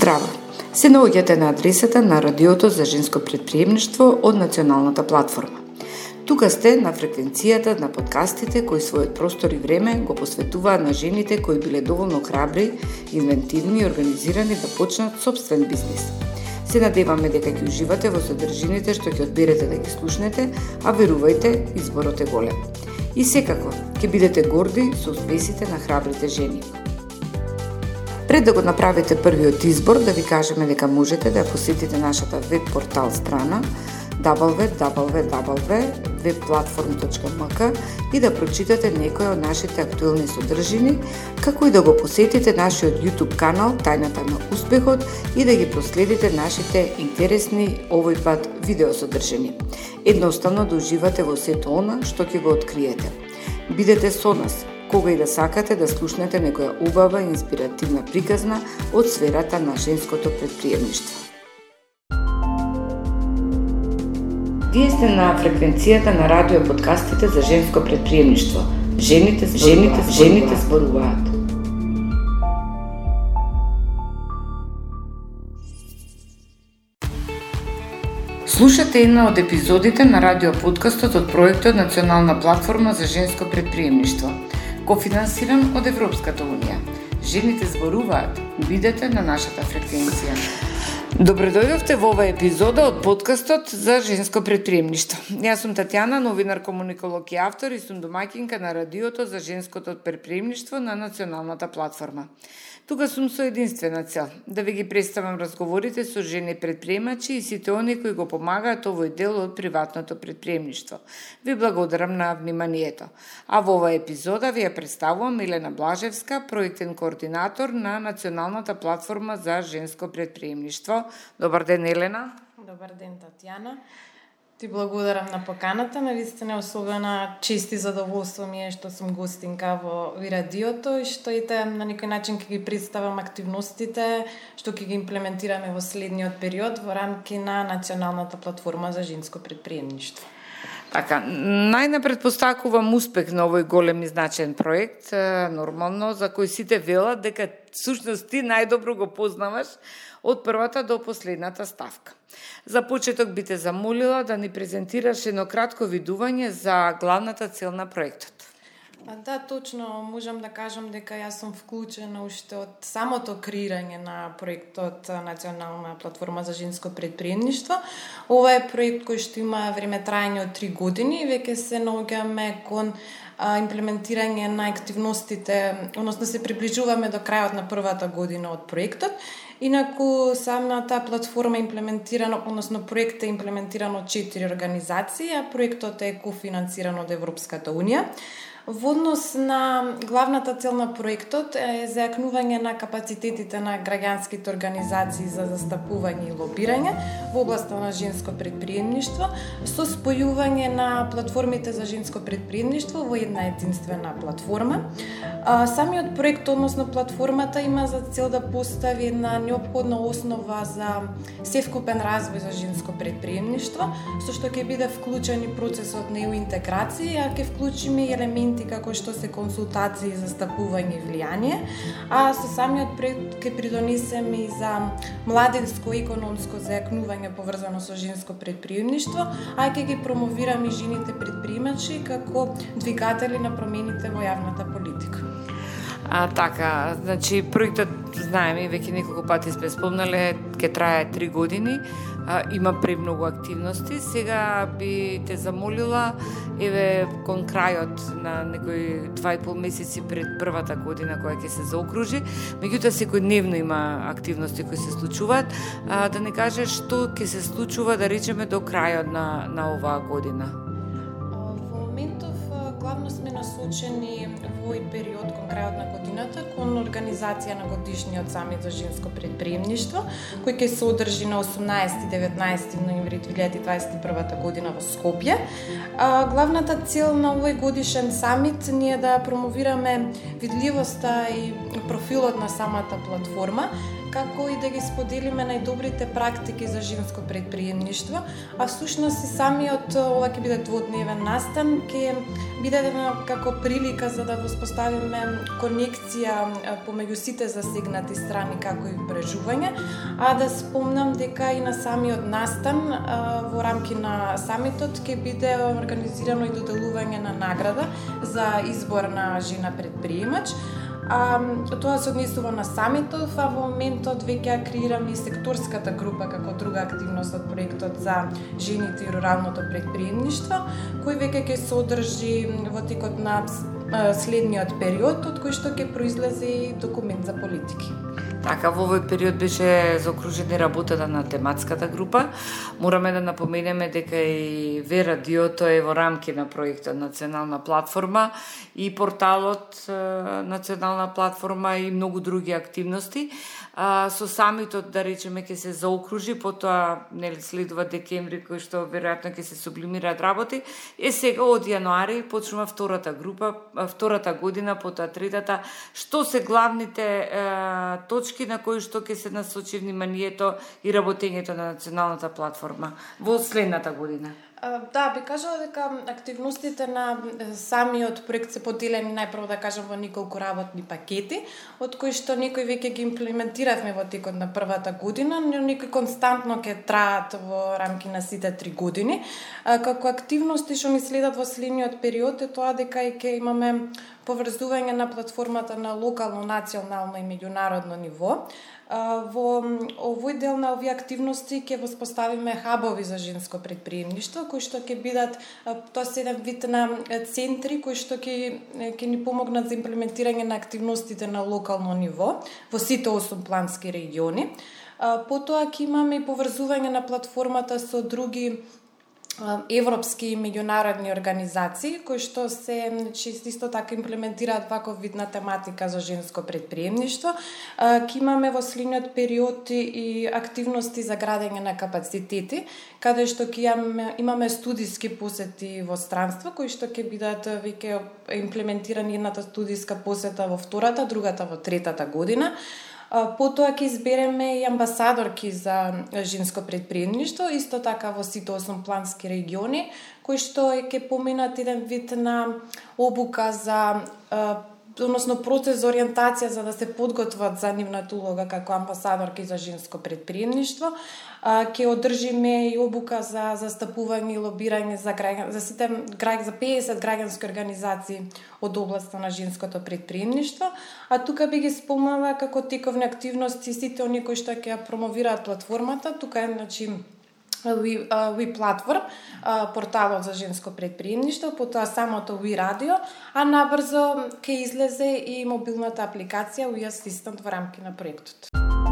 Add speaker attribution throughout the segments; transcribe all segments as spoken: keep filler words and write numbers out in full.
Speaker 1: Здраво! Се наоѓате на адресата на Радиото за женско претприемништво од Националната платформа. Тука сте на фреквенцијата на подкастите кои својот простор и време го посветуваат на жените кои биле доволно храбри, инвентивни и организирани да почнат собствен бизнис. Се надеваме дека ќе уживате во содржините што ќе одберете да ги слушнете, а верувајте, изборот е голем. И секако, ќе бидете горди со успесите на храбрите жени. Пред да го направите првиот избор, да ви кажеме дека можете да посетите нашата веб портал страна дабл ю дабл ю дабл ю точка веб платформ точка ем ка и да прочитате некои од нашите актуелни содржини, како и да го посетите нашиот YouTube канал Тајната на успехот и да ги проследите нашите интересни овој пат видеосодржини. Едноставно да уживате во сето она што ќе го откриете. Бидете со нас кога и да сакате да слушнете некоја убава и инспиративна приказна од сферата на женското претприемништво. Вие сте на фреквенцијата на радио подкастите за женско претприемништво. Жените, жените, жените зборуваат. Слушате една од епизодите на радио подкастот од проектот Национална платформа за женско претприемништво, кофинансиран од Европската унија. Жените зборуваат. Бидете на нашата фреквенција. Добре дојдовте во оваа епизода од подкастот за женско претприемништво. Јас сум Татјана, новинар, комуниколог и автор и сум домаќинка на радиото за женското претприемништво на Националната платформа. Тука сум со единствена цел да ви ги представам разговорите со жени претприемачи и сите они кои го помагаат овој дел од приватното претприемништво. Ви благодарам на вниманието. А во оваа епизода ви ја представувам Елена Блажевска, проектен координатор на Националната платформа за женско претприемништво. Добар ден, Елена.
Speaker 2: Добар ден, Татјана. Ти благодарам на поканата, навистина особена чест и задоволство ми е што сум гостинка во ви радиото и што ите на некој начин ќе ги представам активностите што ќе ги имплементираме во следниот период во рамки на Националната платформа за женско претприемништво.
Speaker 1: Така, најнапред постакувам успех на овој голем и значаен проект, нормално, за кој сите велат дека всушност ти најдобро го познаваш од првата до последната ставка. За почеток би те замолила да ни презентираш едно кратко видување за главната цел на проектот.
Speaker 2: Да, точно, можам да кажам дека јас сум вклучена уште од самото креирање на проектот Национална платформа за женско претприемништво. Ова е проект кој што има време трајање од три години и веќе се наоѓаме кон а, имплементирање на активностите, односно се приближуваме до крајот на првата година од проектот. Инаку самата платформа е имплементирана, односно проектот е имплементиран од четири организации, а проектот е кофинансиран од Европската унија. Во однос на главната цел на проектот е зајакнување на капацитетите на граѓанските организации за застапување и лобирање во областа на женско претприемништво со спојување на платформите за женско претприемништво во една единствена платформа. А, самиот проект, односно платформата, има за цел да постави една неопходна основа за севкупен развој за женско претприемништво, со што ќе биде вклучен и процесот на интеграција, а ќе вклучиме и елементи како што се консултации, застапување и влијание, а со самиот проект ќе придонесеме и за младинско економско зајакнување поврзано со женско претприемништво, а ќе ги промовираме и жените претприемачи како двигатели на промените во јавната политика.
Speaker 1: А, така, значи проектот, знаеме, веќе неколку пати сме спомнале, ќе трае три години, а, има премногу активности. Сега би те замолила, еве, кон крајот на некои два и пол месеци пред првата година која ќе се заокружи, меѓутоа секојдневно има активности кои се случуваат, а, да не кажеш што ќе се случува, да речеме, до крајот на, на оваа година.
Speaker 2: Во моментов главно сме насочени во овој период кон крајот на годината кон организација на годишниот самит за женско претприемништво, кој ќе се одржи на осумнаесети и деветнаесети ноември две илјади дваесет и прва година во Скопје. А, главната цел на овој годишен самит ние да промовираме видливоста и профилот на самата платформа, како и да ги споделиме најдобрите практики за женско претприемништво, а всушност и самиот ова ќе биде дводневен настан, ќе биде видена како прилика за да воспоставиме конекција помеѓу сите засегнати страни како и брежување, а да спомнам дека и на самиот настан во рамки на самитот ќе биде организирано и доделување на награда за избор на жена предприемач. А, тоа се однесува на самитов, а во моментот веќе креираме и секторската група како друга активност од проектот за жените и руралното предприемништво, кој веќе ќе се одржи во текот на следниот период, од кој што ќе произлезе и документ за политики.
Speaker 1: Така, во овој период беше заокружена работата на тематската група. Мораме да напоменеме дека и Ве радиото е во рамки на проектот Национална платформа и порталот Национална платформа и многу други активности. А, со самитот, да речеме, ќе се заокружи, потоа нели следува декември, кој што веројатно ќе се сублимираат работи. Е сега од јануари почнува втората група, втората година, потоа третата. Што се главните е, точки на кои што ќе се насочи вниманието и работењето на Националната платформа во следната година?
Speaker 2: Да, би кажала дека активностите на самиот проект се поделени најпрво да кажам во неколку работни пакети, од кои што некои веќе ги имплементиравме во текот на првата година, но некои константно ќе траат во рамки на сите три години. Како активности што ни следат во следниот период е тоа дека ќе имаме поврзување на платформата на локално, национално и меѓународно ниво. Во овој дел на овие активности ќе воспоставиме хабови за женско предприемништво, кои што ќе бидат, тоа се еден вид на центри кои што ќе ќе ни помогнат за имплементирање на активностите на локално ниво во сите осум плански региони. Потоа ќе имаме и поврзување на платформата со други европски и меѓународни организации кои што се значи исто така имплементираат ваков вид на тематика за женско предприемништво. Ќе имаме во следниот период и активности за градење на капацитети, каде што ќе имаме, имаме студиски посети во странство кои што ќе бидат веќе имплементирани, едната студиска посета во втората, другата во третата година. Потоа ќе избереме и амбасадорки за женско предприемништво, исто така во сите осум плански региони, кои што ќе поминат еден вид на обука за односно процес за ориентација за да се подготват за нивната улога како амбасадорки за женско предприемништво. Ќе одржиме и обука за застапување и лобирање за граѓан, за сите за педесет граѓански организации од областа на женското предприемништво, а тука би ги спомнала како тековни активности сите оние кои што ќе промовираат платформата. Тука е значи We, uh, We Platform, uh, порталот за женско предприемништво, потоа самото We Radio, а набрзо ќе излезе и мобилната апликација We Assistant во рамки на проектот.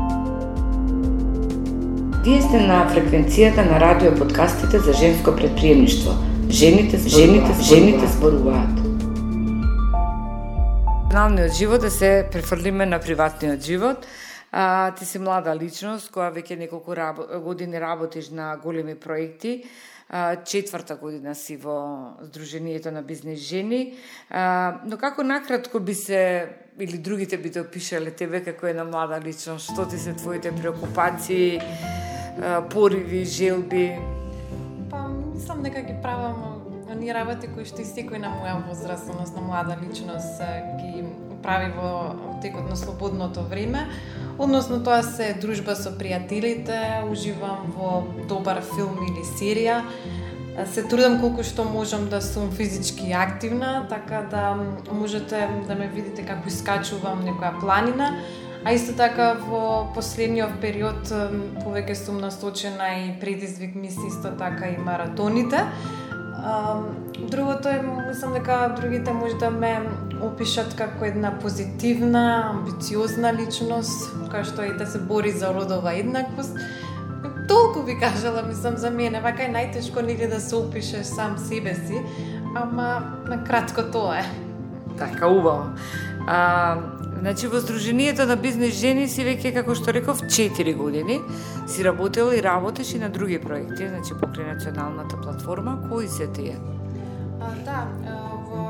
Speaker 1: Вие сте на фреквенцијата на радио подкастите за женско предприемништво. Жените, жените, жените зборуваат. Професионалниот живот да се префрлиме на приватниот живот. А, ти си млада личност која веќе неколку рабо, години работиш на големи проекти. А, четврта година си во Сдруженијето на бизнес жени. А, но како накратко би се, или другите би те опишале тебе како една млада личност, што ти се твоите преокупации, а, пориви, желби?
Speaker 2: Па, мислам дека ги правам оние работи кои што и секој на моја возраст, односно млада личност, ги прави во текот на слободното време. Односно тоа се дружба со пријателите, уживам во добар филм или серија. Се трудам колку што можам да сум физички активна, така да можете да ме видите како искачувам некоја планина. А исто така во последниот период повеќе сум насочена и предизвик ми се исто така и маратоните. Другото е, мислам дека другите може да ме опишат како една позитивна, амбициозна личност, која што и да се бори за родова еднаквост. Толку би кажала, мислам, за мене, вака е најтешко нели да се опишеш сам себе си, ама на кратко тоа е.
Speaker 1: Така, убаво. А, значи, во Сдруженијето на бизнес жени си веќе, како што реков, четири години. Си работела и работиш и на други проекти, значи покрај Националната платформа. Кои се тие?
Speaker 2: А, да, во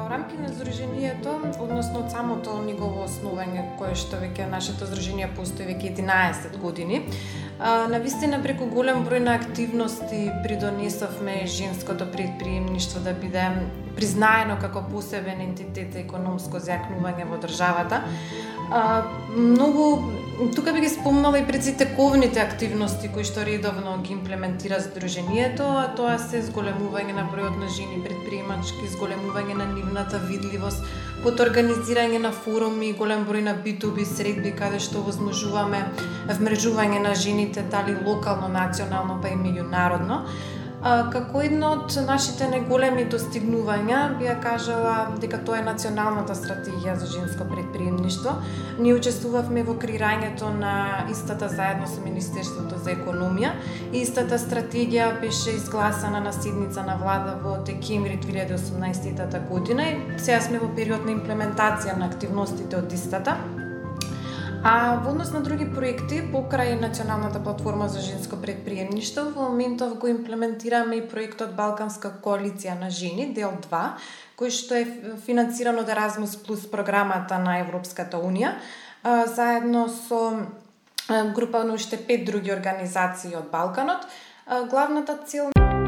Speaker 2: рамки на Сдруженијето, односно од самото негово основање, кое што веќе нашето Сдружение постои веќе единаесет години, навистина преку голем број на активности придонесовме женското предприемништво да биде признаено како посебен ентитет за економско зјакнување во државата. Многу тука би ги спомнала и предситековните активности кои што редовно ги имплементира Сдруженијето, а тоа се зголемување на бројот на жени предприемачки, зголемување на нивната видливост, под организирање на форуми, голем број на би ту би средби каде што возможуваме вмрежување на жените дали локално, национално, па и меѓународно. Како едно од нашите најголеми достигнувања би ја кажала дека тоа е националната стратегија за женско предприемништво. Ние учествувавме во креирањето на истата заедно со Министерството за економија и истата стратегија беше изгласана на седница на влада во декември две илјади и осумнаесета година и сега сме во период на имплементација на активностите од истата. А во однос на други проекти, покрај Националната платформа за женско предприемништво, во моментов го имплементираме и проектот Балканска коалиција на жени, дел два, кој што е финансиран од Еразмус плюс програмата на Европската унија, заедно со група на уште пет други организации од Балканот. Главната цел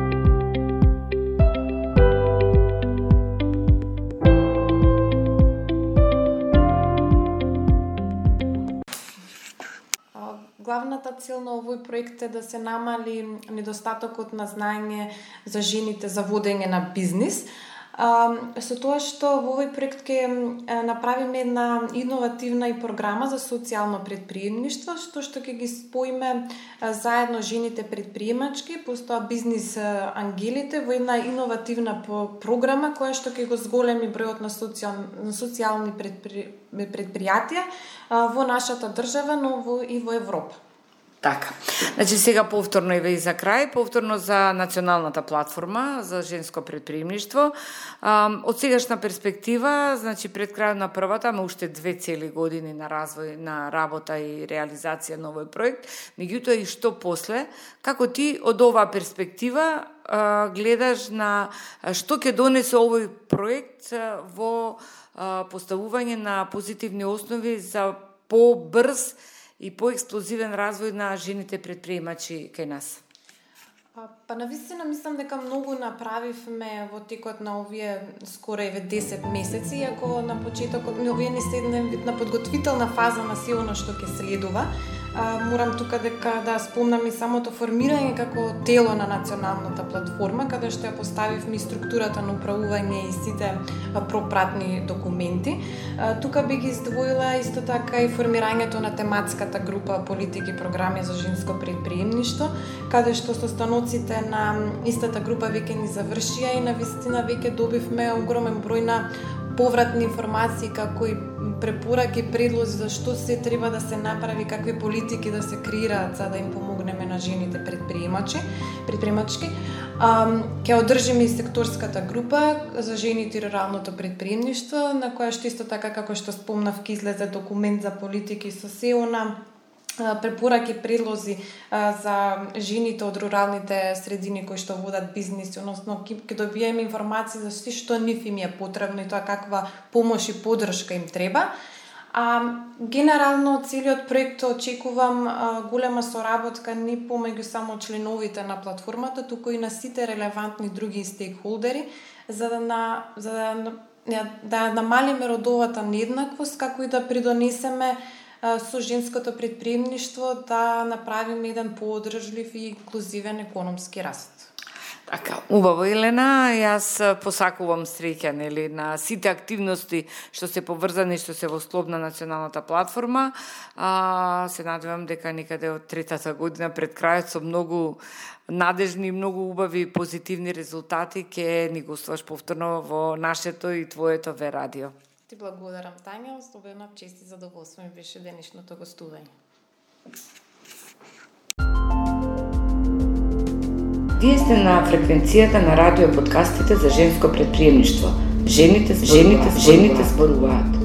Speaker 2: Главната цел на овој проект е да се намали недостатокот на знаење за жените за водење на бизнис. Со тоа што во овој проект ќе направиме една иновативна и програма за социјално предприемништво, што што ќе ги споиме заедно жените предприемачки, постоа бизнис ангелите во една иновативна програма која што ќе го зголеми бројот на социјални предпри... предпријатија во нашата држава, но и во Европа.
Speaker 1: Така. Значи сега повторно и за крај, повторно за Националната платформа за женско предприемништво. Од сегашна перспектива, значи пред крајот на првата, ама уште две цели години на развој на работа и реализација на овој проект, меѓутоа и што после, како ти од оваа перспектива гледаш на што ќе донесе овој проект во поставување на позитивни основи за побрз и поексплозивен развој на жените предприемачи кај нас?
Speaker 2: Па навистина мислам дека многу направивме во текот на овие скоро еве десет месеци, иако на почетокот овие не се една вид на подготвителна фаза на се она што ќе следува. А, морам тука дека да спомнам и самото формирање како тело на Националната платформа, каде што ја поставивме и структурата на управување и сите пропратни документи. А, тука би ги издвоила исто така и формирањето на тематската група политики и програми за женско предприемништво, каде што состаноците на истата група веќе ни завршија и навистина веќе добивме огромен број на повратни информации, како и препораки, предлози за што се треба да се направи, какви политики да се креираат за да им помогнеме на жените предприемачи, предприемачки. Ќе одржиме и секторската група за жените и руралното предприемништво, на која што исто така како што спомнав ќе излезе документ за политики со се она препораки, предлози за жените од руралните средини кои што водат бизнис, односно ќе добиеме информации за се што нив им е потребно и тоа каква помош и поддршка им треба. А генерално целиот проект очекувам а, голема соработка не помеѓу само членовите на платформата, туку и на сите релевантни други стейкхолдери, за да на за да, да намалиме родовата нееднаквост, како и да придонесеме со женското предприемништво да направиме еден поодржлив и инклузивен економски раст.
Speaker 1: Така, убаво, Елена, јас посакувам среќа нели на сите активности што се поврзани, што се во склоп на Националната платформа. А, се надевам дека некаде од третата година пред крајот со многу надежни, многу убави позитивни резултати ќе ни гостуваш повторно во нашето и твоето Ве радио.
Speaker 2: Ти благодарам, Тања, особено чест и задоволство ми беше денешното гостување.
Speaker 1: Вие сте на фреквенцијата на радио подкастите за женско предприемништво. Жените, жените, жените зборуваат.